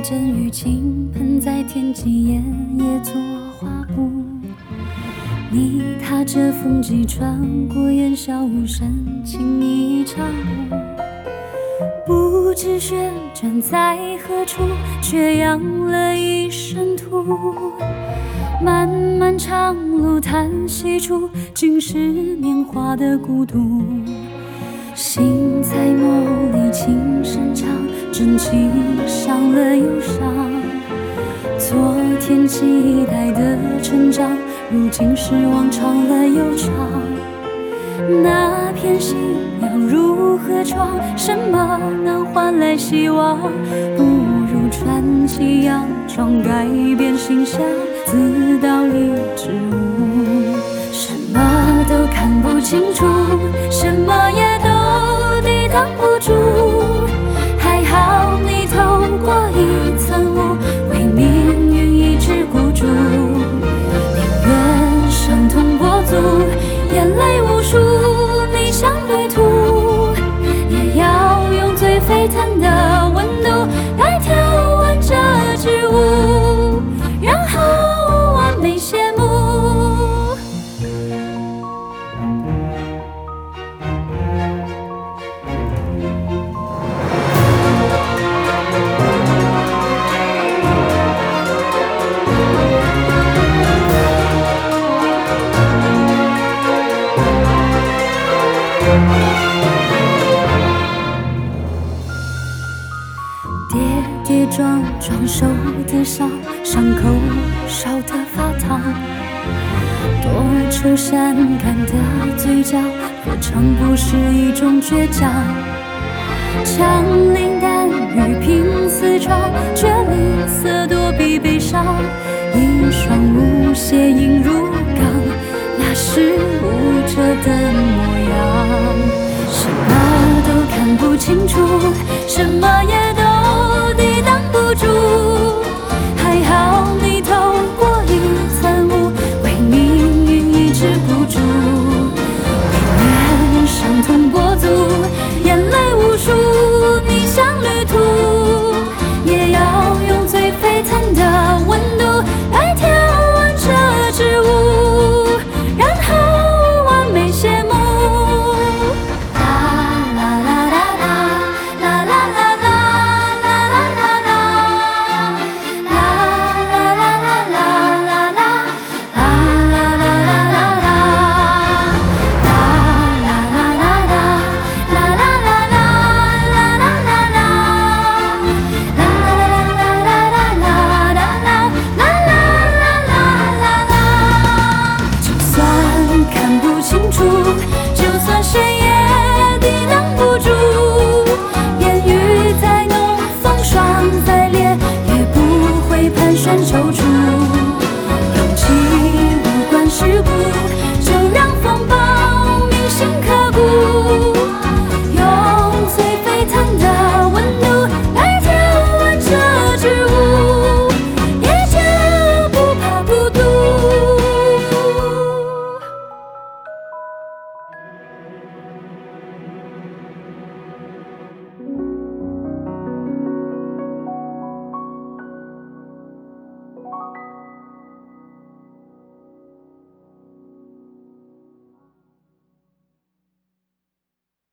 阵雨倾盆在天际，夜夜作画布。你踏着风迹穿过烟消云散，轻易插入。不知旋转在何处，却扬了一身土。漫漫长路叹息处，尽是年华的孤独。心在梦里轻声唱，真情伤了忧伤。昨天期待的成长，如今失望长了又长。那片信仰如何闯？什么能换来希望？不如传奇佯装，改变形象，自导一支舞。什么都看不清楚，什么也都抵挡不住。还好你透过一层雾，为命运一直孤注。宁愿伤痛过足，眼泪无数，你像旅途，也要用最沸腾的温度来调温这支舞，然后完美谢幕。跌跌撞撞受的伤，伤口烧得发烫。多愁善感的嘴角，何尝不是一种倔强？枪林弹雨拼死闯，却吝啬躲避悲伤。一双舞鞋映入